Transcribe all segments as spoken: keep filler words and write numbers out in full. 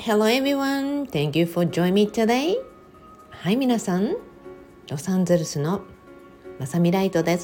Hello everyone, thank you for joining me today. はい、皆さん、ロサンゼルスのまさみライトです。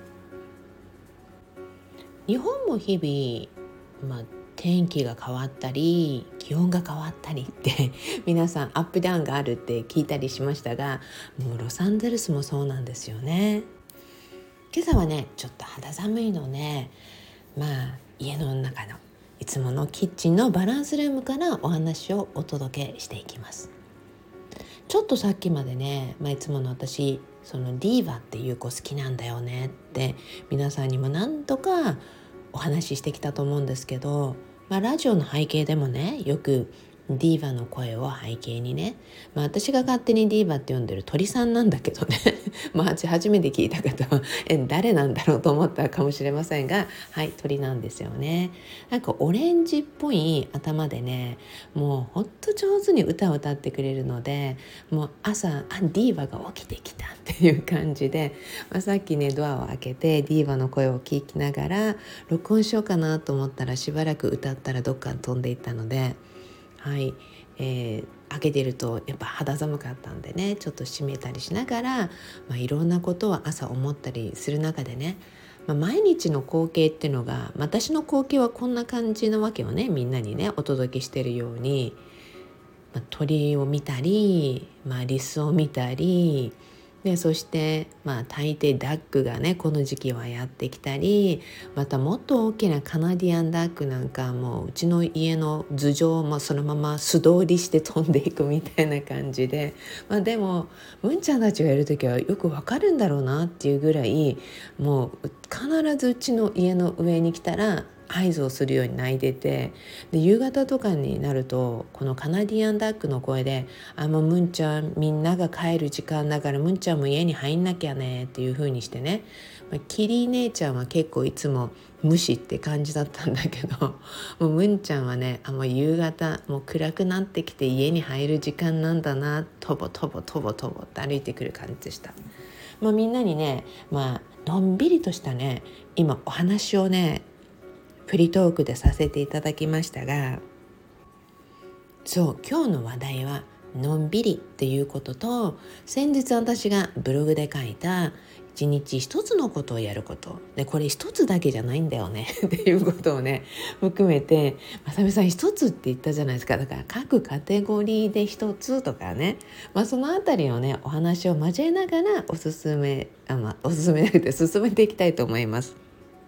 日本も日々、まあ、天気が変わったり気温が変わったりって皆さんアップダウンがあるって聞いたりしましたが、もうロサンゼルスもそうなんですよね。今朝はねちょっと肌寒いのね、まあ家の中のいつものキッチンのバランスルームからお話をお届けしていきます。ちょっとさっきまでね、まあ、いつもの私そのディーバっていう子好きなんだよねって皆さんにも何とかお話ししてきたと思うんですけど、まあ、ラジオの背景でもねよくディーバの声を背景にね、まあ、私が勝手にディーバって呼んでる鳥さんなんだけどねまあ初めて聞いた方はえ誰なんだろうと思ったかもしれませんが、はい鳥なんですよね。なんかオレンジっぽい頭でね、もうほんと上手に歌を歌ってくれるので、もう朝あディーバが起きてきたっていう感じで、まあ、さっきねドアを開けてディーバの声を聞きながら録音しようかなと思ったらしばらく歌ったらどっかに飛んでいったので、はい、えー、開けてるとやっぱ肌寒かったんでねちょっと閉めたりしながら、まあ、いろんなことを朝思ったりする中でね、まあ、毎日の光景っていうのが私の光景はこんな感じなわけをねみんなにねお届けしてるように、まあ、鳥を見たり、まあ、リスを見たりでそして、まあ、大抵ダックがねこの時期はやってきたり、またもっと大きなカナディアンダックなんかもうちの家の頭上もそのまま素通りして飛んでいくみたいな感じで、まあ、でも文ちゃんたちがいる時はよくわかるんだろうなっていうぐらい、もう必ずうちの家の上に来たら合図をするように鳴いてて、で夕方とかになるとこのカナディアンダックの声であもうムンちゃんみんなが帰る時間だからムンちゃんも家に入んなきゃねっていう風にしてね、まあ、キリ姉ちゃんは結構いつも無視って感じだったんだけどもうムンちゃんはねあもう夕方もう暗くなってきて家に入る時間なんだなとぼとぼとぼとぼって歩いてくる感じでした。まあ、みんなにねまあのんびりとしたね今お話をねフリートークでさせていただきましたが、そう今日の話題はのんびりっていうことと、先日私がブログで書いた一日一つのことをやることで、これ一つだけじゃないんだよねっていうことをね含めて、まさみさん一つって言ったじゃないですか。だから各カテゴリーで一つとかね、まあ、そのあたりをねお話を交えながらおすすめあ、まあ、おすすめで進めていきたいと思います。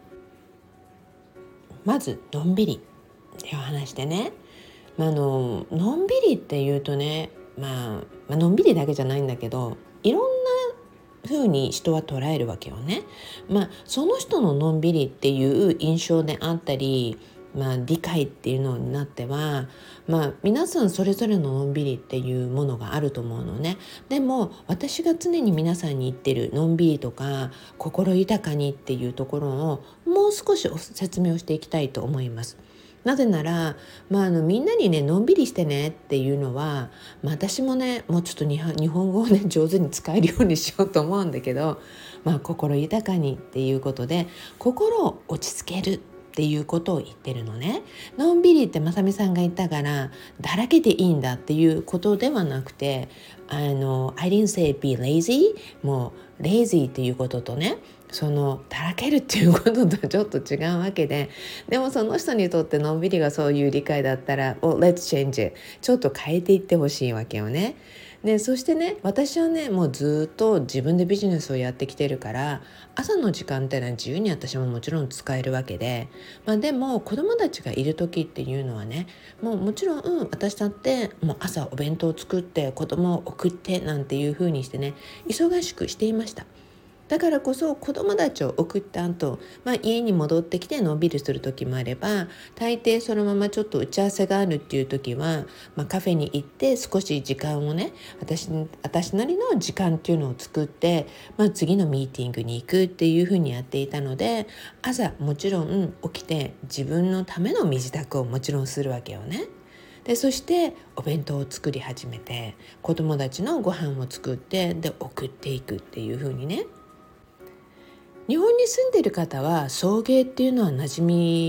まずのんびりっていう話でね、まあ、あののんびりっていうとね、まあ、まあのんびりだけじゃないんだけどいろんな風に人は捉えるわけよね。まあ、その人ののんびりっていう印象であったり、まあ、理解っていうのになっては、まあ、皆さんそれぞれののんびりっていうものがあると思うのね。でも私が常に皆さんに言ってるのんびりとか心豊かにっていうところをもう少し説明をしていきたいと思います。なぜなら、まあ、あのみんなにねのんびりしてねっていうのは、まあ、私もねもうちょっと日本語をね上手に使えるようにしようと思うんだけど、まあ、心豊かにっていうことで心を落ち着けるっていうことを言ってるのね。のんびりってまさみさんが言ったからだらけていいんだっていうことではなくて、あの I didn't say be lazy、 もう lazy っていうこととねそのだらけるっていうこととちょっと違うわけで、でもその人にとってのんびりがそういう理解だったら、oh, let's change it、 ちょっと変えていってほしいわけよね。でそしてね私はねもうずっと自分でビジネスをやってきてるから朝の時間っていうのは自由に私ももちろん使えるわけで、まあ、でも子供たちがいる時っていうのはねもうもちろん、うん、私だってもう朝お弁当を作って子供を送ってなんていう風にしてね忙しくしていました。だからこそ子供たちを送った後、まあ、家に戻ってきてのんびりする時もあれば、大抵そのままちょっと打ち合わせがあるっていう時は、まあ、カフェに行って少し時間をね 私, 私なりの時間っていうのを作って、まあ、次のミーティングに行くっていうふうにやっていたので、朝もちろん起きて自分のための身支度をもちろんするわけよね。でそしてお弁当を作り始めて子供たちのご飯を作ってで送っていくっていう風にね、日本に住んでいる方は送迎っていうのは馴染み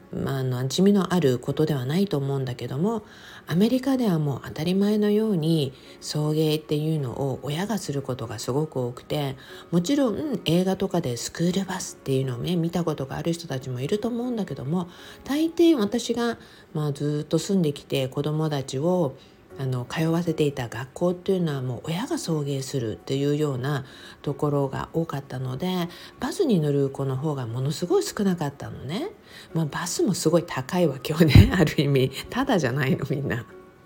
まあ、あの馴染みのあることではないと思うんだけども、アメリカではもう当たり前のように送迎っていうのを親がすることがすごく多くて、もちろん映画とかでスクールバスっていうのをね見たことがある人たちもいると思うんだけども、大抵私が、まあ、ずっと住んできて子どもたちをあの通わせていた学校っていうのはもう親が送迎するっていうようなところが多かったので、バスに乗る子の方がものすごい少なかったのね。まあ、バスもすごい高いわけよねある意味ただじゃないの。みんな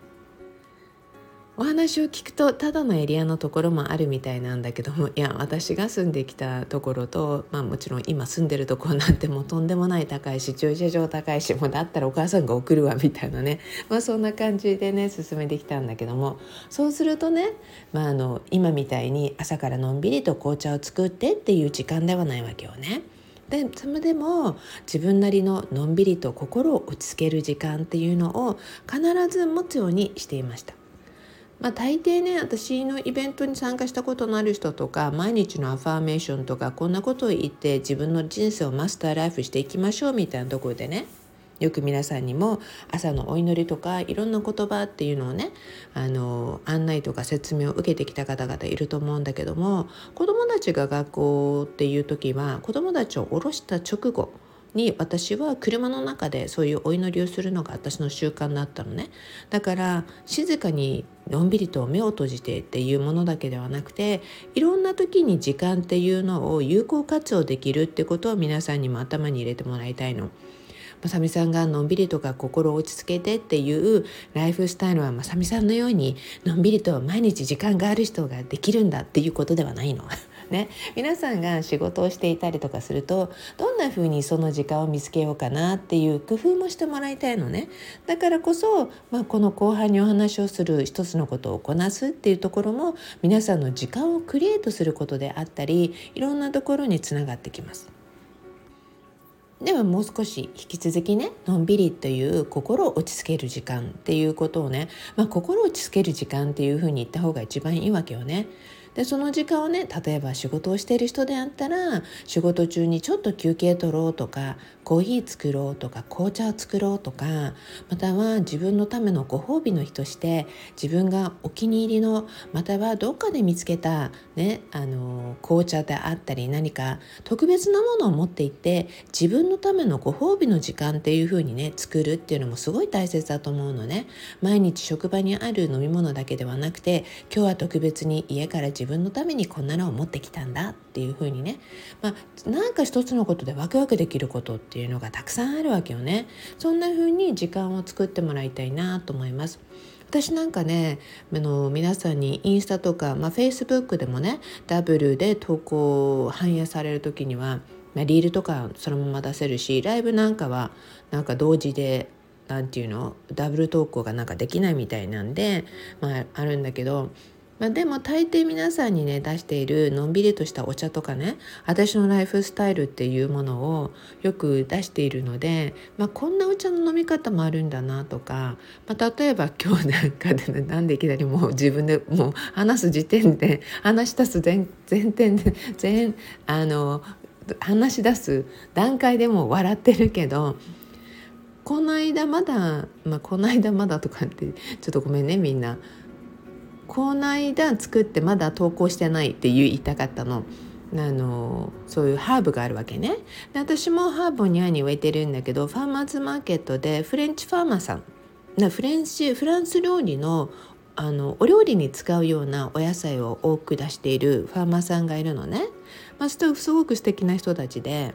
お話を聞くとただのエリアのところもあるみたいなんだけども、いや私が住んできたところと、まあ、もちろん今住んでるところなんてもうとんでもない高いし、駐車場高いし、もうだったらお母さんが送るわみたいなね、まあ、そんな感じでね進めてきたんだけども、そうするとね、まあ、あの今みたいに朝からのんびりと紅茶を作ってっていう時間ではないわけよね。でそれでも自分なりののんびりと心を落ち着ける時間っていうのを必ず持つようにしていました。まあ、大抵ね、私のイベントに参加したことのある人とか、毎日のアファーメーションとかこんなことを言って自分の人生をマスターライフしていきましょうみたいなところでね、よく皆さんにも朝のお祈りとかいろんな言葉っていうのをね、あの案内とか説明を受けてきた方々いると思うんだけども、子どもたちが学校っていう時は子どもたちを降ろした直後に私は車の中でそういうお祈りをするのが私の習慣だったのね。だから静かにのんびりと目を閉じてっていうものだけではなくて、いろんな時に時間っていうのを有効活用できるってことを皆さんにも頭に入れてもらいたいの。まさみさんがのんびりとか心を落ち着けてっていうライフスタイルはまさみさんのようにのんびりと毎日時間がある人ができるんだっていうことではないのね。皆さんが仕事をしていたりとかすると、どんな風にその時間を見つけようかなっていう工夫もしてもらいたいのね。だからこそ、まあ、この後半にお話をする一つのことをこなすっていうところも皆さんの時間をクリエイトすることであったり、いろんなところにつながってきます。ではもう少し引き続きね、のんびりという心を落ち着ける時間っていうことをね、まあ、心を落ち着ける時間っていうふうに言った方が一番いいわけよね。でその時間をね、例えば仕事をしている人であったら仕事中にちょっと休憩取ろうとか、コーヒー作ろうとか、紅茶を作ろうとか、または自分のためのご褒美の日として自分がお気に入りの、またはどっかで見つけた、ね、あの紅茶であったり何か特別なものを持っていって自分のためのご褒美の時間っていう風にね作るっていうのもすごい大切だと思うのね。毎日職場にある飲み物だけではなくて、今日は特別に家から自分のためにこんなのを持ってきたんだっていう風にね、まあ、なんか一つのことでワクワクできることっていうのがたくさんあるわけよね。そんな風に時間を作ってもらいたいなと思います。私なんかね、あの皆さんにインスタとか、まあ、Facebook でもねダブルで投稿反映される時には、まあ、リールとかそのまま出せるし、ライブなんかはなんか同時でなんていうのダブル投稿がなんかできないみたいなんで、まあ、あるんだけど、まあ、でも大抵皆さんにね出しているのんびりとしたお茶とかね、私のライフスタイルっていうものをよく出しているので、まあ、こんなお茶の飲み方もあるんだなとか、まあ、例えば今日なんかで、ね、なんでいきなりもう自分でもう話す時点で話し出す前前点で全あの話し出す段階でも笑ってるけど、この間まだ、まあ、この間まだとかってちょっとごめんねみんな、この間作ってまだ投稿してないって言いたかったの。あのそういうハーブがあるわけね。で私もハーブを庭に植えてるんだけど、ファーマーズマーケットでフレンチファーマーさん、フレンチフランス料理のあのお料理に使うようなお野菜を多く出しているファーマーさんがいるのね。まあ、すごく素敵な人たちで、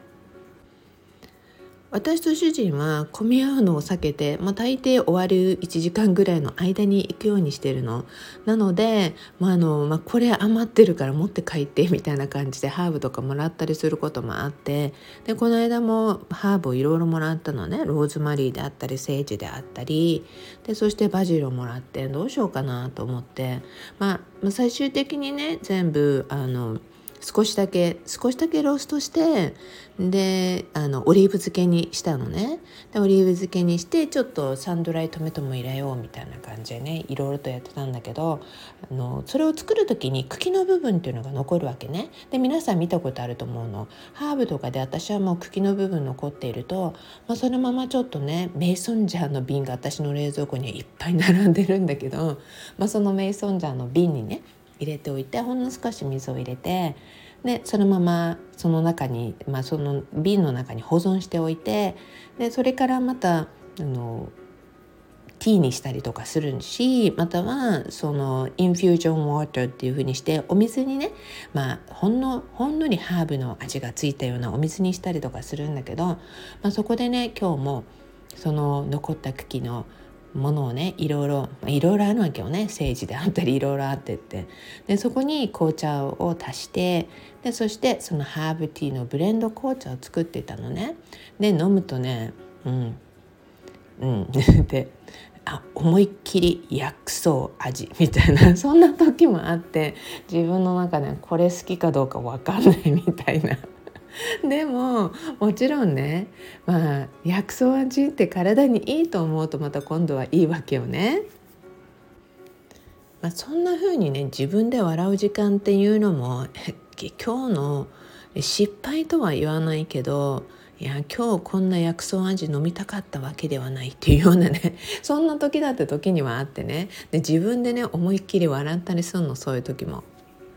私と主人は混み合うのを避けて、まあ、大抵終わるいちじかんぐらいの間に行くようにしてるの。なので、まああのまあ、これ余ってるから持って帰ってみたいな感じでハーブとかもらったりすることもあって、でこの間もハーブをいろいろもらったのね。ローズマリーであったりセージであったりで、そしてバジルをもらって、どうしようかなと思って、まあ、最終的にね全部あの少しだけ少しだけローストして、であのオリーブ漬けにしたのね。でオリーブ漬けにしてちょっとサンドライトマトも入れようみたいな感じでね、いろいろとやってたんだけど、あのそれを作る時に茎の部分っていうのが残るわけね。で皆さん見たことあると思うの。ハーブとかで私はもう茎の部分残っていると、まあ、そのままちょっとねメイソンジャーの瓶が私の冷蔵庫にいっぱい並んでるんだけど、まあ、そのメイソンジャーの瓶にね入れておいて、ほんの少し水を入れて、でそのままその中に、まあ、その瓶の中に保存しておいて、でそれからまたあのティーにしたりとかするし、またはそのインフュージョンウォーターっていう風にしてお水にね、まあ、ほんのほんのりハーブの味がついたようなお水にしたりとかするんだけど、まあ、そこでね今日もその残った茎のものをねいろいろいろいろあるわけよね。セージであったりいろいろあってって、でそこに紅茶を足して、でそしてそのハーブティーのブレンド紅茶を作ってたのね。で飲むとねうんうんであ思いっきり薬草味みたいなそんな時もあって、自分の中でこれ好きかどうか分かんないみたいなでももちろんね、まあ薬草味って体にいいと思うとまた今度はいいわけよね。まあ、そんな風にね自分で笑う時間っていうのも今日の失敗とは言わないけど、いや今日こんな薬草味飲みたかったわけではないっていうようなねそんな時だって時にはあってね、で自分でね思いっきり笑ったりするの、そういう時も。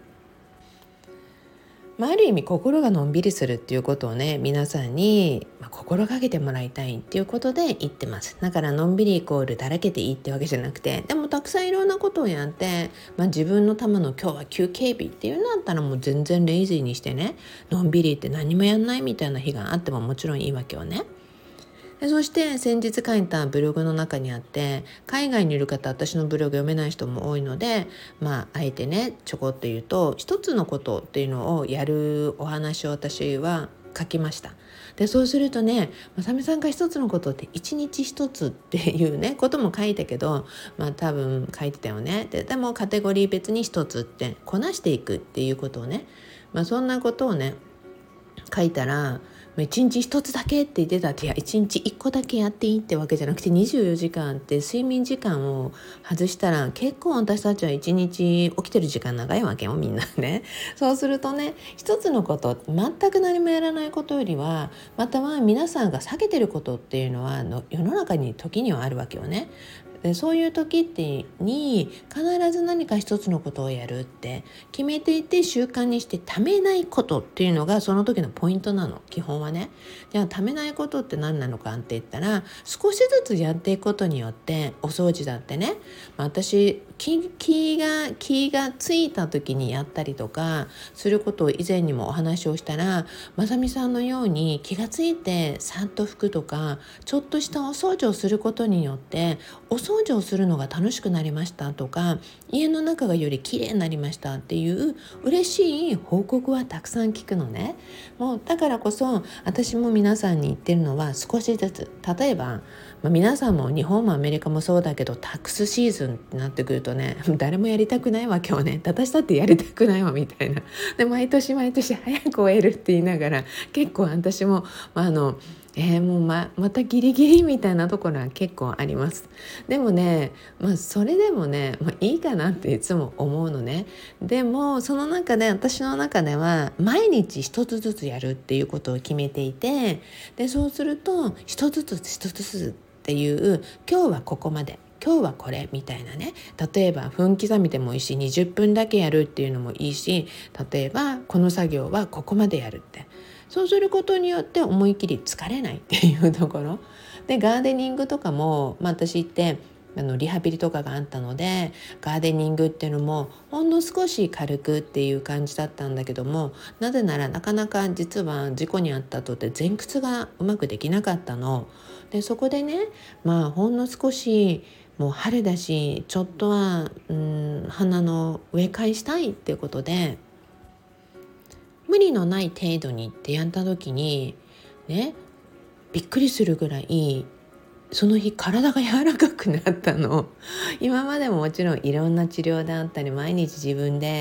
まあ、ある意味心がのんびりするっていうことをね皆さんに、まあ、心がけてもらいたいっていうことで言ってます。だからのんびりイコールだらけていいってわけじゃなくて、でもたくさんいろんなことをやって、まあ、自分のための今日は休憩日っていうのだったらもう全然レイジーにしてね、のんびりって何もやんないみたいな日があってももちろんいいわけよね。でそして先日書いたブログの中にあって、海外にいる方私のブログ読めない人も多いので、まああえてねちょこっと言うと、一つのことっていうのをやるお話を私は書きました。でそうするとね、まさみさんが一つのことって一日一つっていうねことも書いたけど、まあ多分書いてたよね。ででもカテゴリー別に一つってこなしていくっていうことをね、まあそんなことをね書いたら、一日一つだけって言ってたって、いや一日一個だけやっていいってわけじゃなくて、にじゅうよじかんって睡眠時間を外したら結構私たちは一日起きてる時間長いわけよみんなね。そうするとね、一つのこと全く何もやらないことよりは、または皆さんが避けてることっていうのはの世の中に時にはあるわけよね。でそういう時ってに必ず何か一つのことをやるって決めていて習慣にしてためないことっていうのがその時のポイントなの、基本はね。じゃあためないことって何なのかって言ったら、少しずつやっていくことによって、お掃除だってね、まあ、私気, 気が気がついた時にやったりとかすることを以前にもお話をしたら、まさみさんのように気がついてさっと拭くとかちょっとしたお掃除をすることによってお掃除をするのが楽しくなりましたとか、家の中がより綺麗になりましたっていう嬉しい報告はたくさん聞くのね。もうだからこそ私も皆さんに言ってるのは、少しずつ、例えば、まあ、皆さんも日本もアメリカもそうだけどタックスシーズンってなってくるとね、誰もやりたくないわけよね。私だってやりたくないわみたいな。で毎年毎年早く終えるって言いながら、結構私も、まあ、あのえー、もう ま, またギリギリみたいなところは結構あります。でもね、まあ、それでもね、まあ、いいかなっていつも思うのね。でもその中で私の中では毎日一つずつやるっていうことを決めていて、でそうすると一つずつ一つずつっていう、今日はここまで、今日はこれみたいなね、例えば分刻みでもいいしにじゅっぷんだけやるっていうのもいいし、例えばこの作業はここまでやるって、そうすることによって思い切り疲れないっていうところで、ガーデニングとかも、まあ、私ってあのリハビリとかがあったので、ガーデニングっていうのもほんの少し軽くっていう感じだったんだけども、なぜならなかなか実は事故に遭った後って前屈がうまくできなかったので、そこでね、まあほんの少し、もう春だしちょっとはうん花の植え替えしたいっていうことで、無理のない程度にってやった時にね、びっくりするぐらいその日体が柔らかくなったの。今までももちろんいろんな治療であったり毎日自分で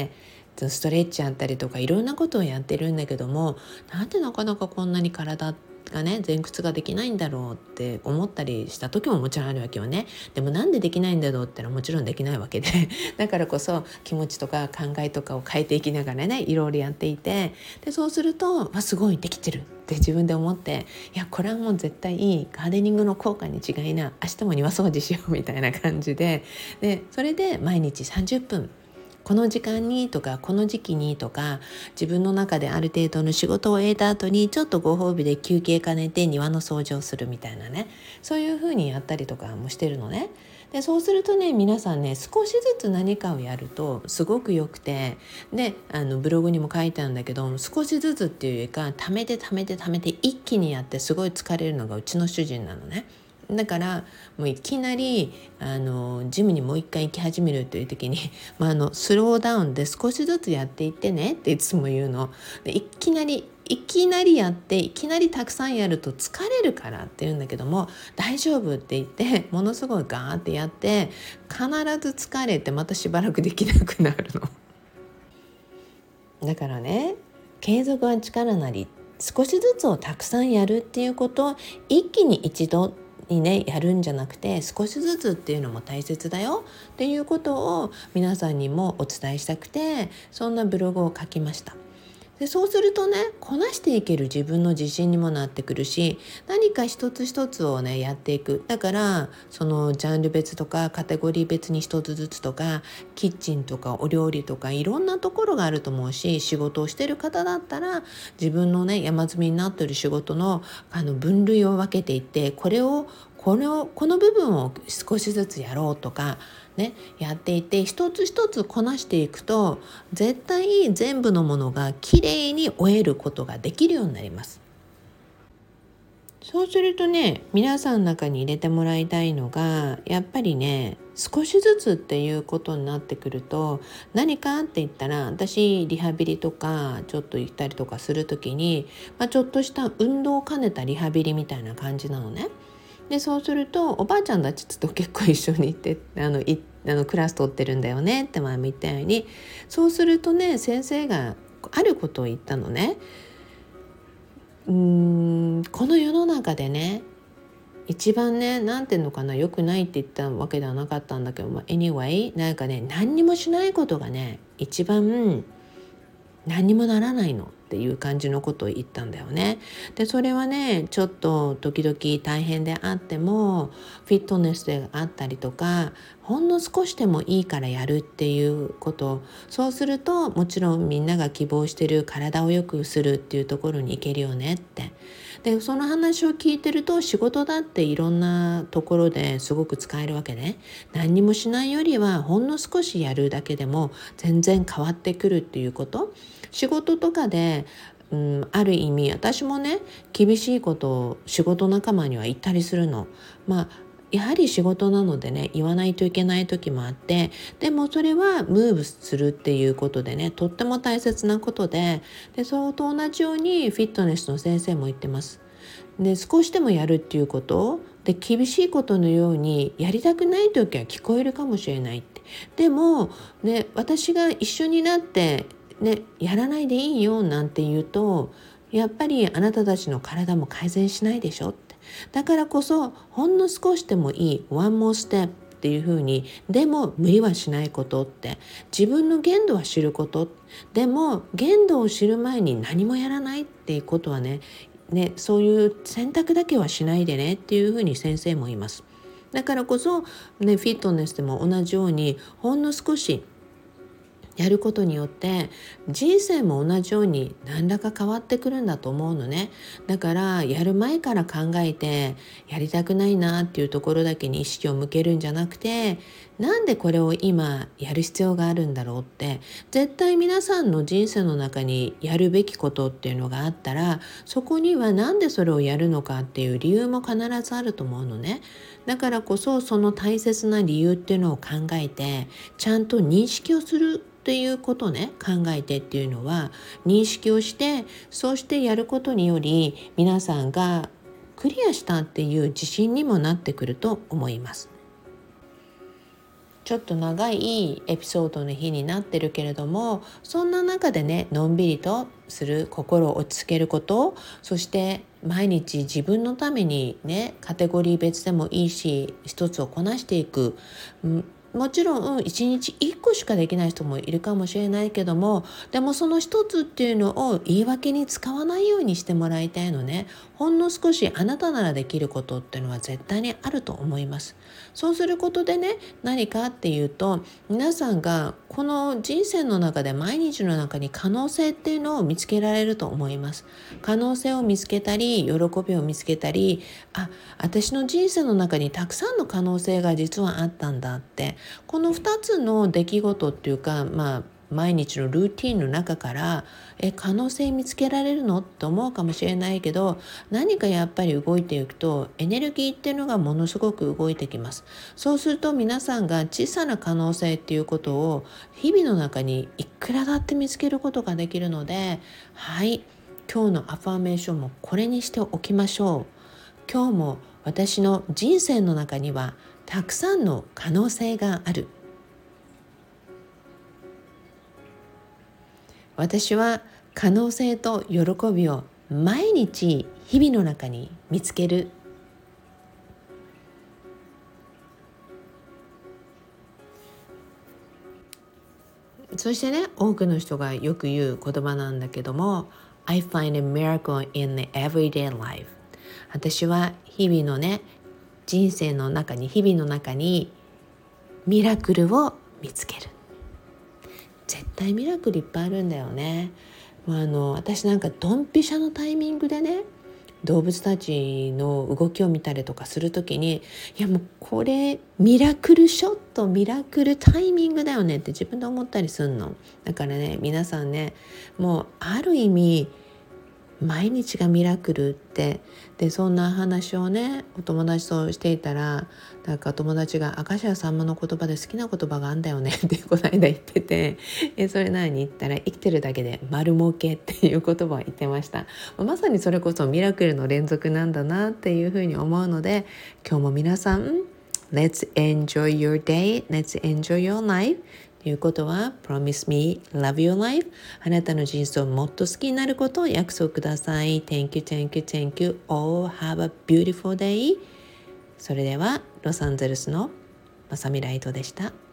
ストレッチやったりとかいろんなことをやってるんだけども、なんでなかなかこんなに体がね前屈ができないんだろうって思ったりした時ももちろんあるわけよね。でもなんでできないんだろうってのはもちろんできないわけでだからこそ気持ちとか考えとかを変えていきながらねいろいろやっていて、でそうするとわすごいできてるって自分で思って、いやこれはもう絶対いいガーデニングの効果に違いな、明日も庭掃除しようみたいな感じで、でそれで毎日さんじゅっぷんこの時間にとかこの時期にとか、自分の中である程度の仕事を終えた後にちょっとご褒美で休憩兼ねて庭の掃除をするみたいなね、そういう風にやったりとかもしてるのね。でそうするとね皆さんね少しずつ何かをやるとすごくよくて、であのブログにも書いてあるんだけど、少しずつっていうよりか貯めて貯めて貯めて一気にやってすごい疲れるのがうちの主人なのね。だからもういきなりあのジムにもう一回行き始めるという時に、まあ、あのスローダウンで少しずつやっていってねっていつも言うので、いきなりいきなりやっていきなりたくさんやると疲れるからって言うんだけども、大丈夫って言ってものすごいガーってやって必ず疲れてまたしばらくできなくなるの。だからね継続は力なり、少しずつをたくさんやるっていうことを一気に一度にねやるんじゃなくて、少しずつっていうのも大切だよっていうことを皆さんにもお伝えしたくて、そんなブログを書きました。でそうするとねこなしていける自分の自信にもなってくるし、何か一つ一つをねやっていく。だからそのジャンル別とかカテゴリー別に一つずつとか、キッチンとかお料理とかいろんなところがあると思うし、仕事をしてる方だったら自分のね山積みになっている仕事のあの分類を分けていって、これをこれをこの部分を少しずつやろうとかね、やっていて一つ一つこなしていくと絶対全部のものがきれいに終えることができるようになります。そうするとね皆さんの中に入れてもらいたいのが、やっぱりね少しずつっていうことになってくると、何かって言ったら私リハビリとかちょっと行ったりとかするときに、まあ、ちょっとした運動を兼ねたリハビリみたいな感じなのね。でそうするとおばあちゃんたちと結構一緒に行ってあのいあのクラス取ってるんだよねって前も言ったように、そうするとね先生があることを言ったのね。うーんこの世の中でね一番ねなんていうのかな、良くないって言ったわけではなかったんだけど、まあ、anyway なんかね何にもしないことがね一番何にもならないのっていう感じのことを言ったんだよね。でそれはねちょっと時々大変であってもフィットネスであったりとか、ほんの少しでもいいからやるっていうこと、そうするともちろんみんなが希望してる体を良くするっていうところに行けるよねって。でその話を聞いてると、仕事だっていろんなところですごく使えるわけね。何にもしないよりはほんの少しやるだけでも全然変わってくるっていうこと。仕事とかで、うん、ある意味私もね厳しいことを仕事仲間には言ったりするの。まあやはり仕事なのでね言わないといけない時もあって、でもそれはムーブするっていうことでねとっても大切なことで、でそれと同じようにフィットネスの先生も言ってます。で少しでもやるっていうことで、厳しいことのようにやりたくない時は聞こえるかもしれないって。でもね私が一緒になってねやらないでいいよなんて言うと、やっぱりあなたたちの体も改善しないでしょって。だからこそほんの少しでもいいワンモーステップっていう風に、でも無理はしないことって、自分の限度は知ること、でも限度を知る前に何もやらないっていうことはねねそういう選択だけはしないでねっていう風に先生も言います。だからこそ、ね、フィットネスでも同じようにほんの少しやることによって人生も同じように何らか変わってくるんだと思うのね。だからやる前から考えてやりたくないなっていうところだけに意識を向けるんじゃなくて、なんでこれを今やる必要があるんだろうって、絶対皆さんの人生の中にやるべきことっていうのがあったら、そこにはなんでそれをやるのかっていう理由も必ずあると思うのね。だからこそその大切な理由っていうのを考えてちゃんと認識をするっていうことをね考えてっていうのは認識をして、そうしてやることにより皆さんがクリアしたっていう自信にもなってくると思います。 ちょっと長いエピソードの日になってるけれども、そんな中でね、のんびりとする、心を落ち着けること、そして毎日自分のためにね、カテゴリー別でもいいし一つをこなしていく、うんもちろん、うん、いちにちいっこしかできない人もいるかもしれないけども、でもその一つっていうのを言い訳に使わないようにしてもらいたいのね。ほんの少しあなたならできることっていうのは絶対にあると思います。そうすることでね、何かっていうと、皆さんがこの人生の中で毎日の中に可能性っていうのを見つけられると思います。可能性を見つけたり、喜びを見つけたり、あ、私の人生の中にたくさんの可能性が実はあったんだって、このふたつの出来事っていうか、まあ毎日のルーティンの中からえ可能性見つけられるのって思うかもしれないけど、何かやっぱり動いていくとエネルギーっていうのがものすごく動いてきます。そうすると皆さんが小さな可能性っていうことを日々の中にいくらだって見つけることができるので、はい、今日のアファーメーションもこれにしておきましょう。今日も私の人生の中にはたくさんの可能性がある。私は可能性と喜びを毎日日々の中に見つける。そしてね、多くの人がよく言う言葉なんだけども、 I find a miracle in everyday life。 私は日々のね、人生の中に日々の中にミラクルを見つける。絶対ミラクルいっぱいあるんだよね。あの私なんかドンピシャのタイミングでね、動物たちの動きを見たりとかするときに、いやもうこれミラクルショット、ミラクルタイミングだよねって自分で思ったりするの。だからね、皆さんね、もうある意味毎日がミラクルって、でそんな話をね、お友達としていたら、なんか友達が明石家さんまの言葉で好きな言葉があんだよねってこの間言ってて、えそれ何言ったら、生きてるだけで丸儲けっていう言葉を言ってました。まさにそれこそミラクルの連続なんだなっていうふうに思うので、今日も皆さん Let's enjoy your day, let's enjoy your life。ということは Promise me, love your life。 あなたの人生をもっと好きになることを約束ください。 Thank you, thank you, thank you all. Have a beautiful day。 それではロサンゼルスのまさみライトでした。